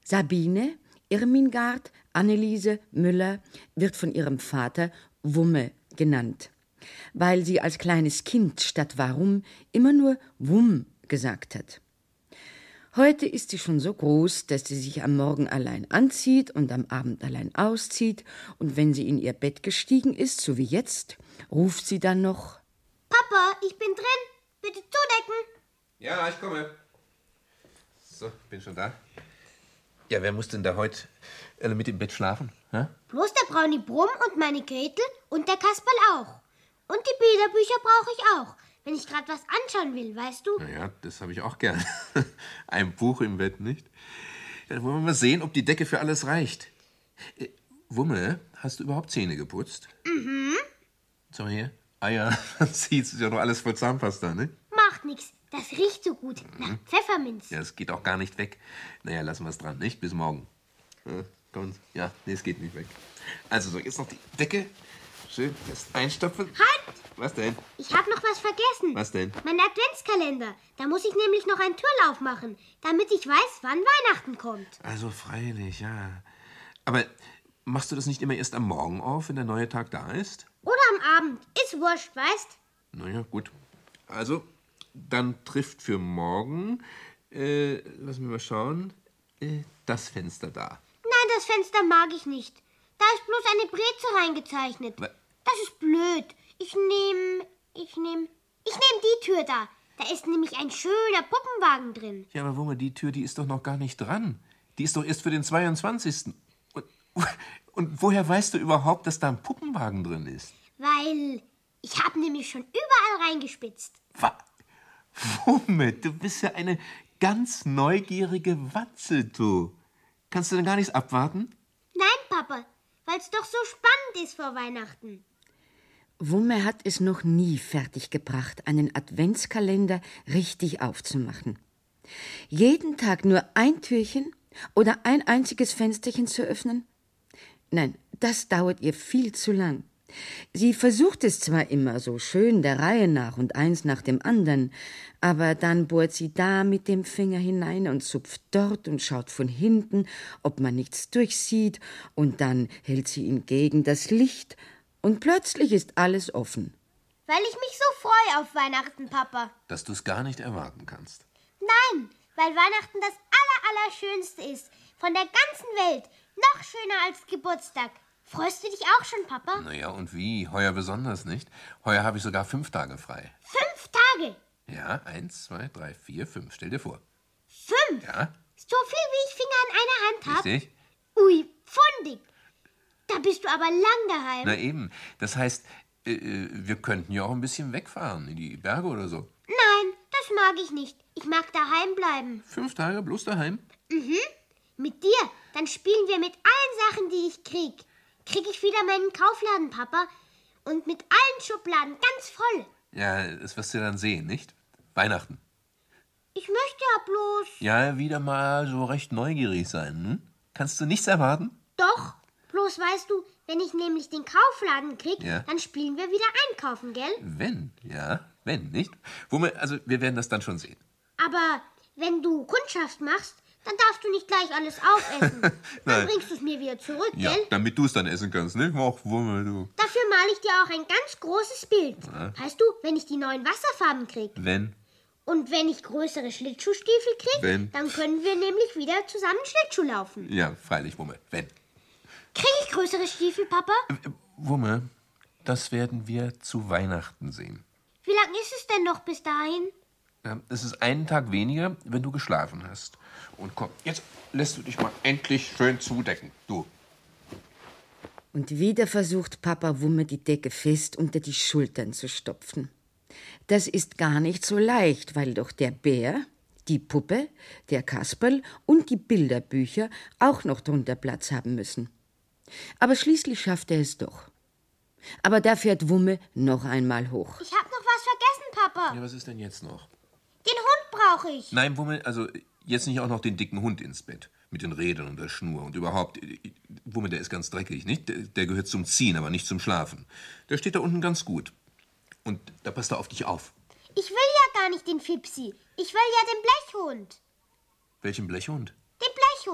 Sabine Irmingard Anneliese Müller wird von ihrem Vater Wumme genannt, weil sie als kleines Kind statt warum immer nur Wumm gesagt hat. Heute ist sie schon so groß, dass sie sich am Morgen allein anzieht und am Abend allein auszieht. Und wenn sie in ihr Bett gestiegen ist, so wie jetzt, ruft sie dann noch: Papa, ich bin drin. Bitte zudecken. Ja, ich komme. So, bin schon da. Ja, wer muss denn da heute mit im Bett schlafen? Hä? Bloß der Brownie Brumm und meine Gretel und der Kasperl auch. Und die Bilderbücher brauche ich auch, wenn ich gerade was anschauen will, weißt du? Ja, das habe ich auch gern. Ein Buch im Bett, nicht? Ja, dann wollen wir mal sehen, ob die Decke für alles reicht. Wumme, hast du überhaupt Zähne geputzt? Mhm. Sag mal her. Ah ja, man sieht, es ist ja noch alles voll Zahnpasta, ne? Macht nix, das riecht so gut nach Pfefferminz. Ja, es geht auch gar nicht weg. Naja, lassen wir es dran, nicht? Bis morgen. Ja, komm. Ja, nee, es geht nicht weg. Also so, jetzt noch die Decke. Schön fest einstopfen. Halt! Was denn? Ich habe noch was vergessen. Was denn? Mein Adventskalender. Da muss ich nämlich noch einen Türlauf machen, damit ich weiß, wann Weihnachten kommt. Also freilich, ja. Aber machst du das nicht immer erst am Morgen auf, wenn der neue Tag da ist? Oder am Abend. Ist wurscht, weißt? Naja, gut. Also, dann trifft für morgen, lass mich mal schauen, das Fenster da. Nein, das Fenster mag ich nicht. Da ist bloß eine Breze reingezeichnet. Das ist blöd. Ich nehm die Tür da. Da ist nämlich ein schöner Puppenwagen drin. Ja, aber Wumme, die Tür, die ist doch noch gar nicht dran. Die ist doch erst für den 22. Und woher weißt du überhaupt, dass da ein Puppenwagen drin ist? Weil ich habe nämlich schon überall reingespitzt. Wumme, du bist ja eine ganz neugierige Watze, du. Kannst du denn gar nichts abwarten? Nein, Papa, weil es doch so spannend ist vor Weihnachten. Wumme hat es noch nie fertiggebracht, einen Adventskalender richtig aufzumachen. Jeden Tag nur ein Türchen oder ein einziges Fensterchen zu öffnen? Nein, das dauert ihr viel zu lang. Sie versucht es zwar immer so schön der Reihe nach und eins nach dem anderen, aber dann bohrt sie da mit dem Finger hinein und zupft dort und schaut von hinten, ob man nichts durchsieht, und dann hält sie ihn gegen das Licht und plötzlich ist alles offen. Weil ich mich so freue auf Weihnachten, Papa. Dass du es gar nicht erwarten kannst. Nein, weil Weihnachten das Allerschönste ist. Von der ganzen Welt. Noch schöner als Geburtstag. Freust du dich auch schon, Papa? Naja, und wie? Heuer besonders, nicht? Heuer habe ich sogar 5 Tage frei. 5 Tage? Ja, 1, 2, 3, 4, 5. Stell dir vor. 5? Ja? So viel, wie ich Finger in einer Hand habe? Richtig? Ui, pfundig. Da bist du aber lang daheim. Na eben. Das heißt, wir könnten ja auch ein bisschen wegfahren, in die Berge oder so. Nein, das mag ich nicht. Ich mag daheim bleiben. 5 Tage bloß daheim? Mhm. Mit dir. Dann spielen wir mit allen Sachen, die ich krieg. Krieg ich wieder meinen Kaufladen, Papa. Und mit allen Schubladen ganz voll. Ja, das wirst du dann sehen, nicht? Weihnachten. Ich möchte ja bloß... Ja, wieder mal so recht neugierig sein, hm? Kannst du nichts erwarten? Doch. Bloß weißt du, wenn ich nämlich den Kaufladen krieg, Ja. dann spielen wir wieder einkaufen, gell? Wenn, nicht? Also, wir werden das dann schon sehen. Aber wenn du Kundschaft machst, dann darfst du nicht gleich alles aufessen. Dann Nein. bringst du es mir wieder zurück, Ja, gell? damit du es dann essen kannst, nicht? Ach, Wumme, du. Dafür male ich dir auch ein ganz großes Bild. Ja. Weißt du, wenn ich die neuen Wasserfarben krieg. Wenn? Und wenn ich größere Schlittschuhstiefel krieg, Wenn? dann können wir nämlich wieder zusammen Schlittschuh laufen. Ja, freilich, Wumme. Wenn. Krieg ich größere Stiefel, Papa? Wumme, das werden wir zu Weihnachten sehen. Wie lang ist es denn noch bis dahin? Ja, es ist einen Tag weniger, wenn du geschlafen hast. Und komm, jetzt lässt du dich mal endlich schön zudecken, du. Und wieder versucht Papa Wumme, die Decke fest unter die Schultern zu stopfen. Das ist gar nicht so leicht, weil doch der Bär, die Puppe, der Kasperl und die Bilderbücher auch noch drunter Platz haben müssen. Aber schließlich schafft er es doch. Aber da fährt Wumme noch einmal hoch. Ich hab noch was vergessen, Papa. Ja, was ist denn jetzt noch? Den Hund brauche ich. Nein, Wumme, also jetzt nicht auch noch den dicken Hund ins Bett. Mit den Rädern und der Schnur und überhaupt. Wumme, der ist ganz dreckig, nicht? Der gehört zum Ziehen, aber nicht zum Schlafen. Der steht da unten ganz gut. Und da passt er auf dich auf. Ich will ja gar nicht den Fipsi. Ich will ja den Blechhund. Welchen Blechhund? Den Blechhund.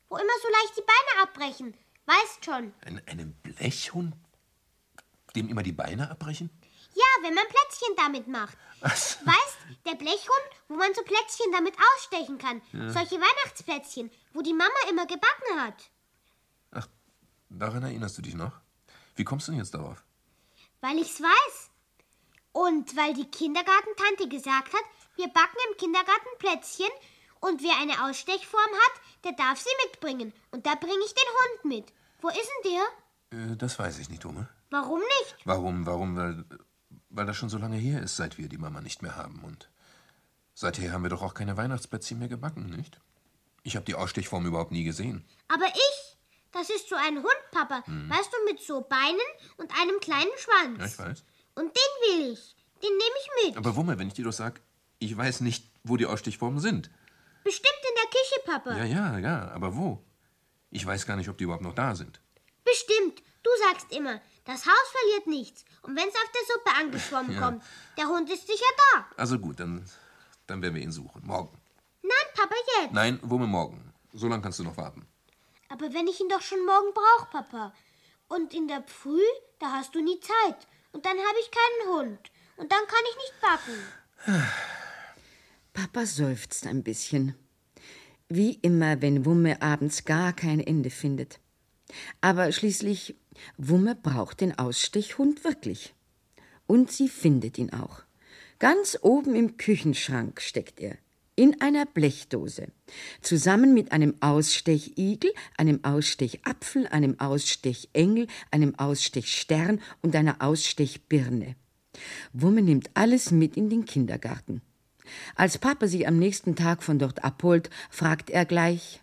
wo immer so leicht die Beine abbrechen. Weißt schon. Einem Blechhund, dem immer die Beine abbrechen? Ja, wenn man Plätzchen damit macht. Was? Weißt, der Blechhund, wo man so Plätzchen damit ausstechen kann. Ja. Solche Weihnachtsplätzchen, wo die Mama immer gebacken hat. Ach, daran erinnerst du dich noch? Wie kommst du denn jetzt darauf? Weil ich's weiß. Und weil die Kindergartentante gesagt hat, wir backen im Kindergarten Plätzchen und wer eine Ausstechform hat, der darf sie mitbringen. Und da bringe ich den Hund mit. Wo ist denn der? Das weiß ich nicht, Ume. Warum nicht? Warum? Weil das schon so lange her ist, seit wir die Mama nicht mehr haben. Und seither haben wir doch auch keine Weihnachtsplätzchen mehr gebacken, nicht? Ich habe die Ausstechform überhaupt nie gesehen. Aber ich? Das ist so ein Hund, Papa. Weißt du, mit so Beinen und einem kleinen Schwanz. Ja, ich weiß. Und den will ich. Den nehme ich mit. Aber Wumme, wenn ich dir doch sage, ich weiß nicht, wo die Ausstechformen sind. Bestimmt in der Küche, Papa. Ja, aber wo? Ich weiß gar nicht, ob die überhaupt noch da sind. Bestimmt. Du sagst immer, das Haus verliert nichts. Und wenn es auf der Suppe angeschwommen kommt, der Hund ist sicher da. Also gut, dann werden wir ihn suchen. Morgen. Nein, Papa, jetzt. Nein, Wumme, morgen. So lange kannst du noch warten. Aber wenn ich ihn doch schon morgen brauche, Papa. Und in der Früh, da hast du nie Zeit. Und dann habe ich keinen Hund. Und dann kann ich nicht backen. Papa seufzt ein bisschen. Wie immer, wenn Wumme abends gar kein Ende findet. Aber schließlich, Wumme braucht den Ausstechhund wirklich. Und sie findet ihn auch. Ganz oben im Küchenschrank steckt er. In einer Blechdose. Zusammen mit einem Ausstechigel, einem Ausstechapfel, einem Ausstechengel, einem Ausstechstern und einer Ausstechbirne. Wumme nimmt alles mit in den Kindergarten. Als Papa sie am nächsten Tag von dort abholt, fragt er gleich: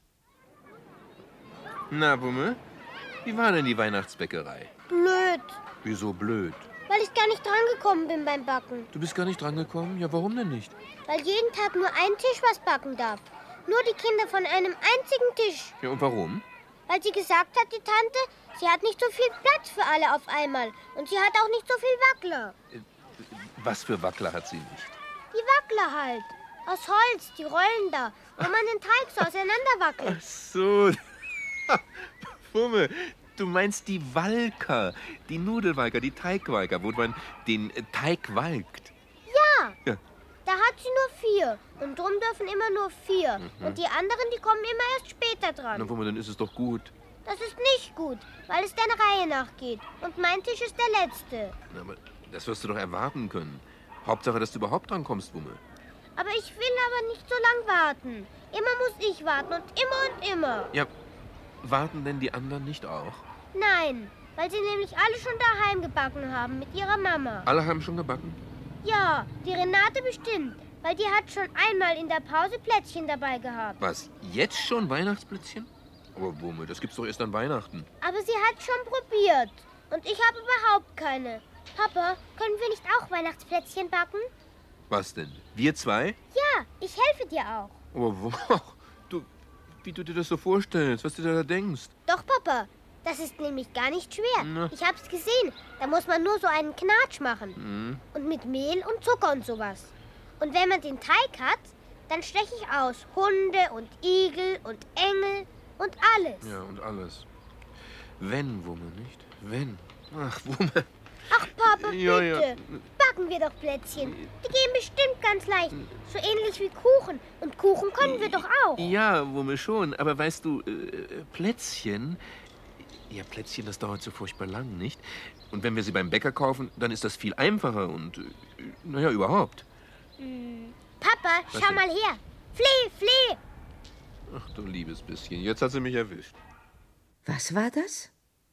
Na, Wumme, wie war denn die Weihnachtsbäckerei? Blöd. Wieso blöd? Weil ich gar nicht drangekommen bin beim Backen. Du bist gar nicht drangekommen? Ja, warum denn nicht? Weil jeden Tag nur ein Tisch was backen darf. Nur die Kinder von einem einzigen Tisch. Ja, und warum? Weil sie gesagt hat, die Tante, sie hat nicht so viel Platz für alle auf einmal. Und sie hat auch nicht so viel Wackler. Was für Wackler hat sie nicht? Die Wackler halt. Aus Holz, die Rollen da, wo man den Teig so auseinanderwackelt. Ach so. Wumme, du meinst die Walker, die Nudelwalker, die Teigwalker, wo man den Teig walkt. Ja. Da hat sie nur 4. Und drum dürfen immer nur 4. Und die anderen, die kommen immer erst später dran. Na, Wumme, dann ist es doch gut. Das ist nicht gut, weil es der Reihe nachgeht. Und mein Tisch ist der letzte. Na, aber das wirst du doch erwarten können. Hauptsache, dass du überhaupt dran kommst, Wumme. Aber ich will aber nicht so lang warten. Immer muss ich warten und immer. Ja, warten denn die anderen nicht auch? Nein, weil sie nämlich alle schon daheim gebacken haben mit ihrer Mama. Alle haben schon gebacken? Ja, die Renate bestimmt, weil die hat schon einmal in der Pause Plätzchen dabei gehabt. Was, jetzt schon Weihnachtsplätzchen? Aber Wumme, das gibt's doch erst an Weihnachten. Aber sie hat schon probiert. Und ich habe überhaupt keine. Papa, können wir nicht auch Weihnachtsplätzchen backen? Was denn? Wir zwei? Ja, ich helfe dir auch. Aber wie du dir das so vorstellst, was du da denkst. Doch, Papa, das ist nämlich gar nicht schwer. Na. Ich hab's gesehen. Da muss man nur so einen Knatsch machen. Und mit Mehl und Zucker und sowas. Und wenn man den Teig hat, dann steche ich aus Hunde und Igel und Engel und alles. Ja, und alles. Wenn, Wumme, nicht? Wenn. Ach, Wumme. Ach, Papa, bitte. Ja. Backen wir doch Plätzchen. Die gehen bestimmt ganz leicht. So ähnlich wie Kuchen. Und Kuchen können wir doch auch. Ja, Wumme, schon. Aber weißt du, Plätzchen... Ja, Plätzchen, das dauert so furchtbar lang, nicht? Und wenn wir sie beim Bäcker kaufen, dann ist das viel einfacher und... naja, überhaupt. Papa, Was schau denn? mal her. Flee. Ach, du liebes bisschen. Jetzt hat sie mich erwischt. Was war das?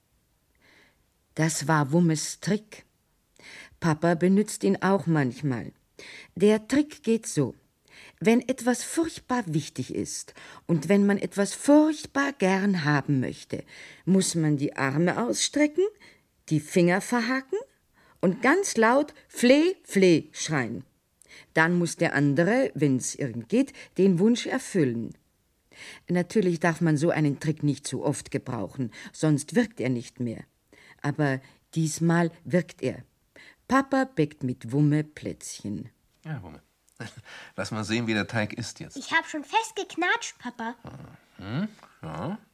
Das war Wummes Trick. Papa benutzt ihn auch manchmal. Der Trick geht so: Wenn etwas furchtbar wichtig ist und wenn man etwas furchtbar gern haben möchte, muss man die Arme ausstrecken, die Finger verhaken und ganz laut Flee, Flee schreien. Dann muss der andere, wenn's irgend geht, den Wunsch erfüllen. Natürlich darf man so einen Trick nicht zu oft gebrauchen, sonst wirkt er nicht mehr. Aber diesmal wirkt er. Papa bäckt mit Wumme Plätzchen. Ja, Wumme. Lass mal sehen, wie der Teig ist jetzt. Ich hab schon fest geknatscht, Papa. Ja,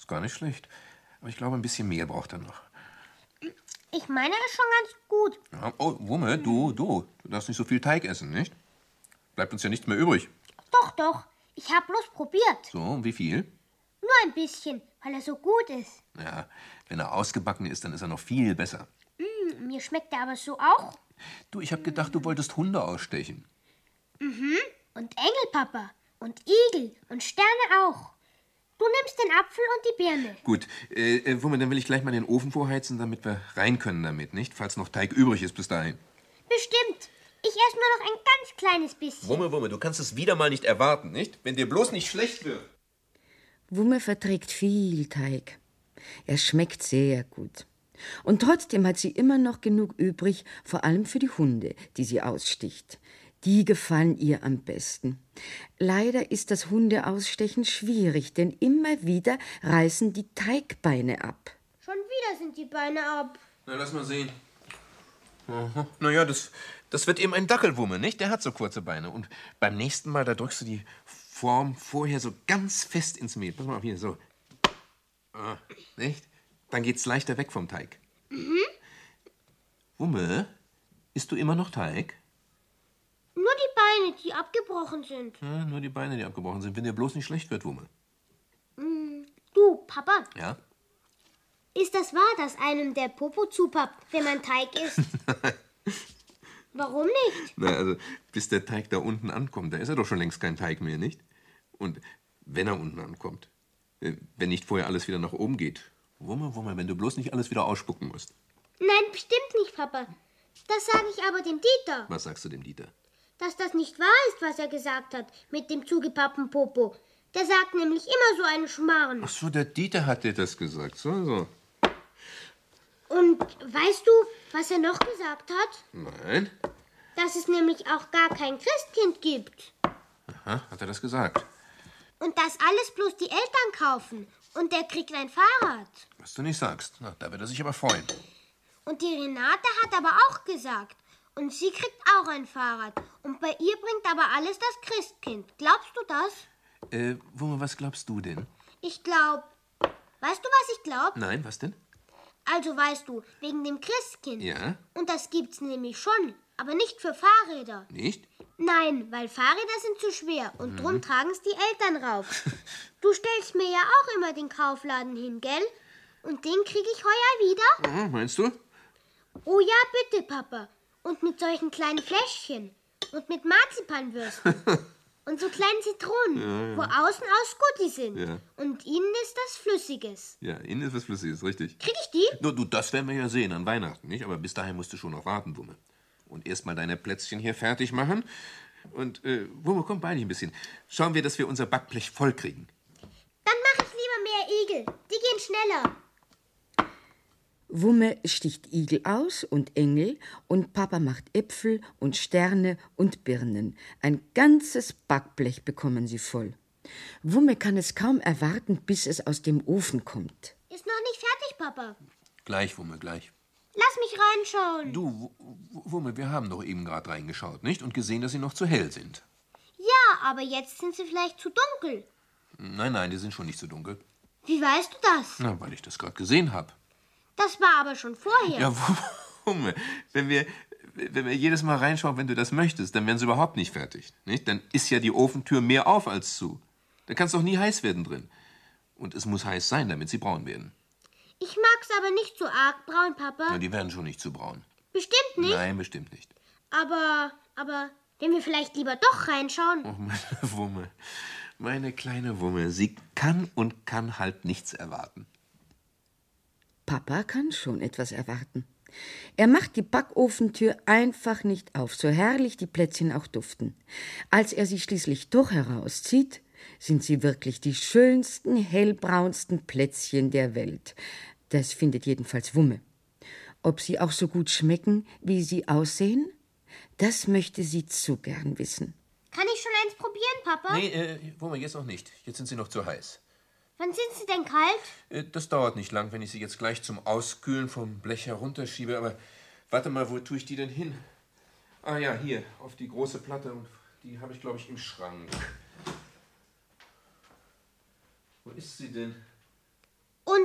Ist gar nicht schlecht. Aber ich glaube, ein bisschen Mehl braucht er noch. Ich meine, das ist schon ganz gut. Ja, oh, Wumme, du darfst nicht so viel Teig essen, nicht? Bleibt uns ja nichts mehr übrig. Doch. Ich habe bloß probiert. So, und wie viel? Nur ein bisschen, weil er so gut ist. Ja, wenn er ausgebacken ist, dann ist er noch viel besser. Mir schmeckt er aber so auch. Du, ich habe gedacht, du wolltest Hunde ausstechen. Und Engel, Papa. Und Igel. Und Sterne auch. Du nimmst den Apfel und die Birne. Gut, Wumme, dann will ich gleich mal den Ofen vorheizen, damit wir rein können damit, nicht? Falls noch Teig übrig ist bis dahin. Bestimmt. Ich esse nur noch ein ganz kleines bisschen. Wumme, du kannst es wieder mal nicht erwarten, nicht? Wenn dir bloß nicht schlecht wird. Wumme verträgt viel Teig. Er schmeckt sehr gut. Und trotzdem hat sie immer noch genug übrig, vor allem für die Hunde, die sie aussticht. Die gefallen ihr am besten. Leider ist das Hundeausstechen schwierig, denn immer wieder reißen die Teigbeine ab. Schon wieder sind die Beine ab. Na, lass mal sehen. Aha. Naja, das wird eben ein Dackelwumme, nicht? Der hat so kurze Beine. Und beim nächsten Mal, da drückst du die Form vorher so ganz fest ins Mehl. Pass mal auf hier, so. Ah, nicht? Dann geht's leichter weg vom Teig. Wumme, isst du immer noch Teig? Nur die Beine, die abgebrochen sind. Ja, nur die Beine, die abgebrochen sind. Wenn dir bloß nicht schlecht wird, Wumme. Du, Papa, Ja? ist das wahr, dass einem der Popo zupappt, wenn man Teig isst? Warum nicht? Na, also, bis der Teig da unten ankommt, da ist er doch schon längst kein Teig mehr, nicht? Und wenn er unten ankommt, wenn nicht vorher alles wieder nach oben geht. Wumme, wenn du bloß nicht alles wieder ausspucken musst. Nein, bestimmt nicht, Papa. Das sage ich aber dem Dieter. Was sagst du dem Dieter? Dass das nicht wahr ist, was er gesagt hat mit dem zugepappten Popo. Der sagt nämlich immer so einen Schmarrn. Ach so, der Dieter hat dir das gesagt. So. Und weißt du, was er noch gesagt hat? Nein. Dass es nämlich auch gar kein Christkind gibt. Aha, hat er das gesagt? Und dass alles bloß die Eltern kaufen. Und der kriegt ein Fahrrad. Was du nicht sagst. Na, da wird er sich aber freuen. Und die Renate hat aber auch gesagt. Und sie kriegt auch ein Fahrrad. Und bei ihr bringt aber alles das Christkind. Glaubst du das? Wumme, was glaubst du denn? Ich glaube. Weißt du, was ich glaube? Nein, was denn? Also weißt du, wegen dem Christkind. Ja? Und das gibt's nämlich schon. Aber nicht für Fahrräder. Nicht? Nein, weil Fahrräder sind zu schwer. Und drum tragen's die Eltern rauf. Du stellst mir ja auch immer den Kaufladen hin, gell? Und den krieg ich heuer wieder? Aha, meinst du? Oh ja, bitte, Papa. Und mit solchen kleinen Fläschchen. Und mit Marzipanwürsten. Und so kleinen Zitronen, wo außen aus Gutti sind. Ja. Und innen ist das Flüssiges. Ja, innen ist was Flüssiges, richtig. Krieg ich die? Nur, du, das werden wir ja sehen an Weihnachten, nicht? Aber bis dahin musst du schon noch warten, Wumme. Und erst mal deine Plätzchen hier fertig machen. Und, Wumme, komm bei dich ein bisschen. Schauen wir, dass wir unser Backblech voll kriegen. Dann mache ich lieber mehr Igel. Die gehen schneller. Wumme sticht Igel aus und Engel und Papa macht Äpfel und Sterne und Birnen. Ein ganzes Backblech bekommen sie voll. Wumme kann es kaum erwarten, bis es aus dem Ofen kommt. Ist noch nicht fertig, Papa. Gleich, Wumme, gleich. Lass mich reinschauen. Du, Wumme, wir haben doch eben gerade reingeschaut, nicht? Und gesehen, dass sie noch zu hell sind. Ja, aber jetzt sind sie vielleicht zu dunkel. Nein, die sind schon nicht so dunkel. Wie weißt du das? Na, weil ich das gerade gesehen habe. Das war aber schon vorher. Ja, Wumme, wenn wir jedes Mal reinschauen, wenn du das möchtest, dann werden sie überhaupt nicht fertig, nicht? Dann ist ja die Ofentür mehr auf als zu. Da kann es doch nie heiß werden drin. Und es muss heiß sein, damit sie braun werden. Ich mag's aber nicht so arg braun, Papa. Na, die werden schon nicht zu braun. Bestimmt nicht. Nein, bestimmt nicht. Aber, wenn wir vielleicht lieber doch reinschauen. Oh, meine Wumme. Meine kleine Wumme. Sie kann halt nichts erwarten. Papa kann schon etwas erwarten. Er macht die Backofentür einfach nicht auf, so herrlich die Plätzchen auch duften. Als er sie schließlich doch herauszieht, sind sie wirklich die schönsten, hellbraunsten Plätzchen der Welt. Das findet jedenfalls Wumme. Ob sie auch so gut schmecken, wie sie aussehen? Das möchte sie zu gern wissen. Kann ich schon eins probieren, Papa? Nee, Wumme, jetzt noch nicht. Jetzt sind sie noch zu heiß. Wann sind sie denn kalt? Das dauert nicht lang, wenn ich sie jetzt gleich zum Auskühlen vom Blech herunterschiebe. Aber warte mal, wo tue ich die denn hin? Ah ja, hier, auf die große Platte. Und die habe ich, glaube ich, im Schrank. Wo ist sie denn?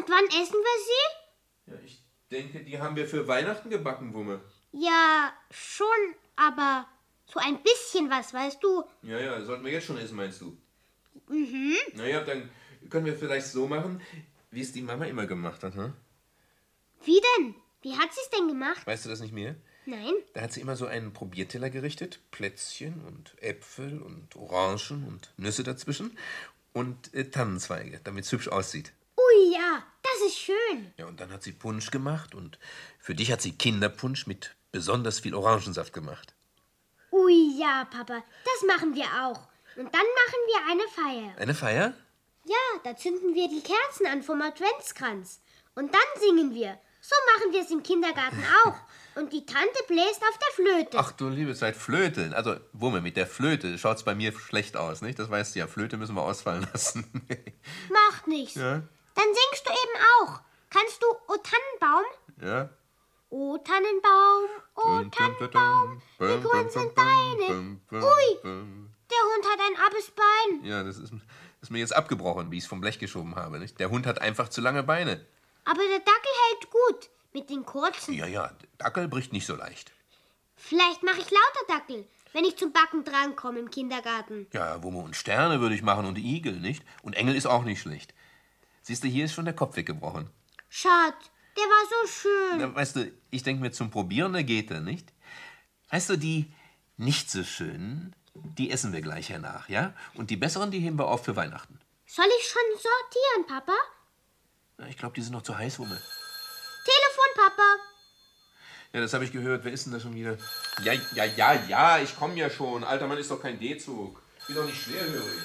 Und wann essen wir sie? Ja, ich denke, die haben wir für Weihnachten gebacken, Wumme. Ja, schon, aber so ein bisschen was, weißt du? Ja, sollten wir jetzt schon essen, meinst du? Mhm. Naja, dann können wir vielleicht so machen, wie es die Mama immer gemacht hat, hm? Wie denn? Wie hat sie es denn gemacht? Weißt du das nicht mehr? Nein. Da hat sie immer so einen Probierteller gerichtet, Plätzchen und Äpfel und Orangen und Nüsse dazwischen und Tannenzweige, damit es hübsch aussieht. Ui, ja, das ist schön. Ja, und dann hat sie Punsch gemacht und für dich hat sie Kinderpunsch mit besonders viel Orangensaft gemacht. Ui, ja, Papa, das machen wir auch. Und dann machen wir eine Feier. Eine Feier? Ja, da zünden wir die Kerzen an vom Adventskranz. Und dann singen wir. So machen wir es im Kindergarten auch. Und die Tante bläst auf der Flöte. Ach du liebe Zeit, Flöte. Also, Wumme, mit der Flöte schaut's bei mir schlecht aus, nicht? Das weißt du ja, Flöte müssen wir ausfallen lassen. Macht nichts. Ja? Dann singst du eben auch. Kannst du O Tannenbaum? Ja? O Tannenbaum, O Tannenbaum, wie grün sind deine. Ui, der Hund hat ein abes Bein. Ja, das ist mir jetzt abgebrochen, wie ich es vom Blech geschoben habe, nicht? Der Hund hat einfach zu lange Beine. Aber der Dackel hält gut mit den kurzen. Ja, der Dackel bricht nicht so leicht. Vielleicht mache ich lauter Dackel, wenn ich zum Backen drankomme im Kindergarten. Ja, Wumme und Sterne würde ich machen und Igel, nicht? Und Engel ist auch nicht schlecht. Siehst du, hier ist schon der Kopf weggebrochen. Schad, der war so schön. Na, weißt du, ich denke mir, zum Probieren, da geht er, nicht? Weißt du, die nicht so schönen, die essen wir gleich hernach, ja? Und die besseren, die heben wir auf für Weihnachten. Soll ich schon sortieren, Papa? Na, ich glaube, die sind noch zu heiß, Wumme. Telefon, Papa. Ja, das habe ich gehört. Wer ist denn da schon wieder? Ja, ich komme ja schon. Alter Mann, ist doch kein D-Zug. Ich bin doch nicht schwerhörig.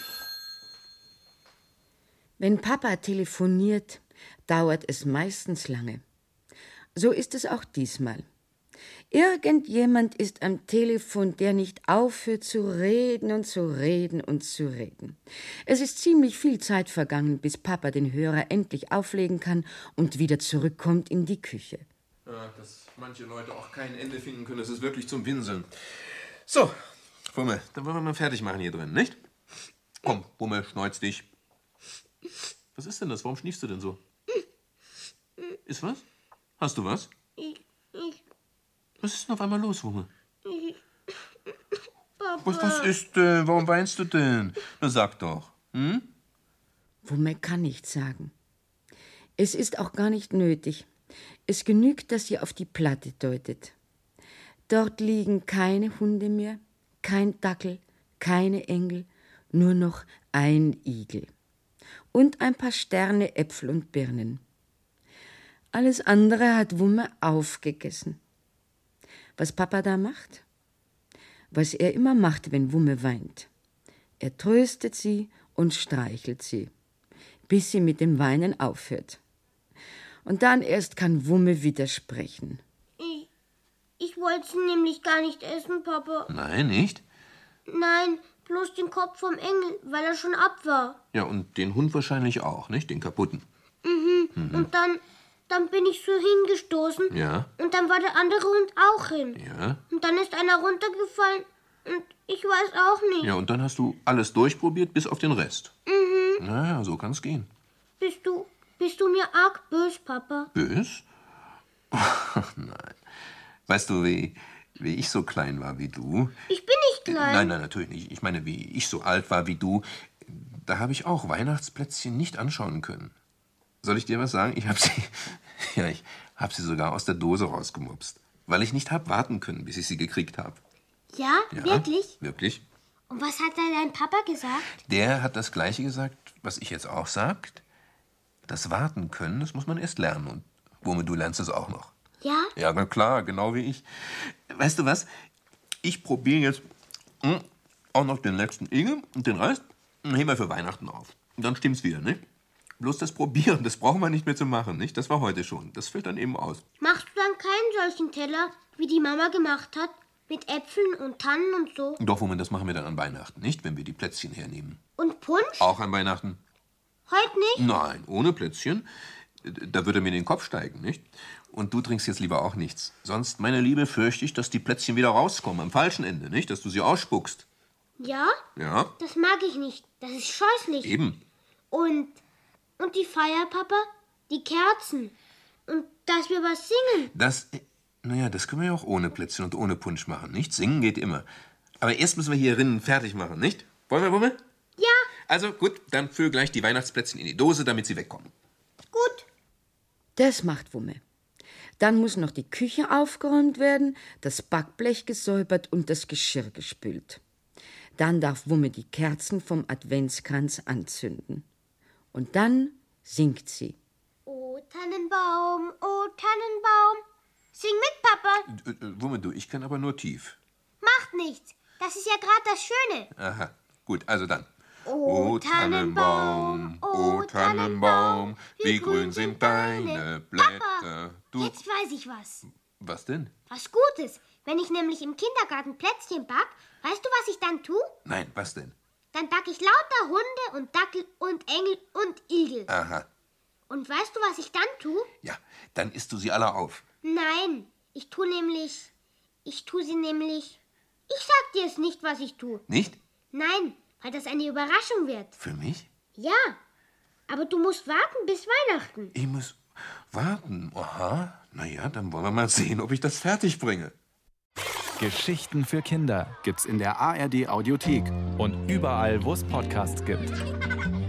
Wenn Papa telefoniert, dauert es meistens lange. So ist es auch diesmal. Irgendjemand ist am Telefon, der nicht aufhört zu reden und zu reden und zu reden. Es ist ziemlich viel Zeit vergangen, bis Papa den Hörer endlich auflegen kann und wieder zurückkommt in die Küche. Ja, dass manche Leute auch kein Ende finden können, das ist wirklich zum Winseln. So, Wumme, dann wollen wir mal fertig machen hier drin, nicht? Komm, Wumme, schneuz dich. Was ist denn das? Warum schniefst du denn so? Ist was? Hast du was? Was ist denn auf einmal los, Wumme? Papa. Was ist denn? Warum weinst du denn? Na, sag doch. Hm? Wumme kann nichts sagen. Es ist auch gar nicht nötig. Es genügt, dass sie auf die Platte deutet. Dort liegen keine Hunde mehr, kein Dackel, keine Engel, nur noch ein Igel. Und ein paar Sterne, Äpfel und Birnen. Alles andere hat Wumme aufgegessen. Was Papa da macht? Was er immer macht, wenn Wumme weint. Er tröstet sie und streichelt sie, bis sie mit dem Weinen aufhört. Und dann erst kann Wumme widersprechen. Ich wollte es nämlich gar nicht essen, Papa. Nein, nicht? Nein, bloß den Kopf vom Engel, weil er schon ab war. Ja, und den Hund wahrscheinlich auch, nicht? Den kaputten. Und dann bin ich so hingestoßen. Ja. Und dann war der andere Hund auch hin. Ja. Und dann ist einer runtergefallen. Und ich weiß auch nicht. Ja, und dann hast du alles durchprobiert, bis auf den Rest. Naja, so kann's gehen. Bist du mir arg bös, Papa? Bös? Nein. Weißt du, wie ich so klein war wie du? Ich bin nicht klein. Nein, natürlich nicht. Ich meine, wie ich so alt war wie du, da habe ich auch Weihnachtsplätzchen nicht anschauen können. Soll ich dir was sagen? Ich habe sie sogar aus der Dose rausgemupst, weil ich nicht hab warten können, bis ich sie gekriegt habe. Ja, wirklich? Wirklich. Und was hat da dein Papa gesagt? Der hat das Gleiche gesagt, was ich jetzt auch sagt. Das Warten können, das muss man erst lernen. Und Wumme, du lernst es auch noch. Ja? Ja, na klar, genau wie ich. Weißt du was? Ich probiere jetzt auch noch den letzten Igel und den Rest heben wir für Weihnachten auf. Und dann stimmt's wieder, ne? Bloß das Probieren, das brauchen wir nicht mehr zu machen, nicht? Das war heute schon. Das fällt dann eben aus. Machst du dann keinen solchen Teller, wie die Mama gemacht hat? Mit Äpfeln und Tannen und so? Doch, Moment, das machen wir dann an Weihnachten, nicht? Wenn wir die Plätzchen hernehmen. Und Punsch? Auch an Weihnachten? Heute nicht? Nein, ohne Plätzchen. Da würde mir in den Kopf steigen, nicht? Und du trinkst jetzt lieber auch nichts. Sonst, meine Liebe, fürchte ich, dass die Plätzchen wieder rauskommen, am falschen Ende, nicht? Dass du sie ausspuckst. Ja? Ja, Das mag ich nicht. Das ist scheußlich. eben. Und die Feier, Papa? die Kerzen und dass wir was singen. Das können wir ja auch ohne Plätzchen und ohne Punsch machen, nicht? Singen geht immer. Aber erst müssen wir hier drinnen fertig machen, nicht? Wollen wir, Wumme? Ja. Also gut, dann füll gleich die Weihnachtsplätzchen in die Dose, damit sie wegkommen. Gut. Das macht Wumme. Dann muss noch die Küche aufgeräumt werden, das Backblech gesäubert und das Geschirr gespült. Dann darf Wumme die Kerzen vom Adventskranz anzünden. Und dann singt sie. O Tannenbaum, o Tannenbaum. Sing mit, Papa. Wumme, du, ich kann aber nur tief. Macht nichts. Das ist ja gerade das Schöne. Aha, gut, also dann. O Tannenbaum, o Tannenbaum, wie grün sind deine Blätter. Du, jetzt weiß ich was. was denn? Was Gutes. Wenn ich nämlich im Kindergarten Plätzchen back, weißt du, was ich dann tue? Nein, was denn? Dann back ich lauter Hunde und Dackel und Engel und Igel. Aha, Und weißt du, was ich dann tue? ja, dann isst du sie alle auf. Nein, ich sag dir es nicht, was ich tue. Nicht? Nein, weil das eine Überraschung wird. Für mich? Ja, aber du musst warten bis Weihnachten. Ich muss warten. Aha, naja, dann wollen wir mal sehen, ob ich das fertig bringe. Geschichten für Kinder gibt's in der ARD Audiothek und überall, wo es Podcasts gibt.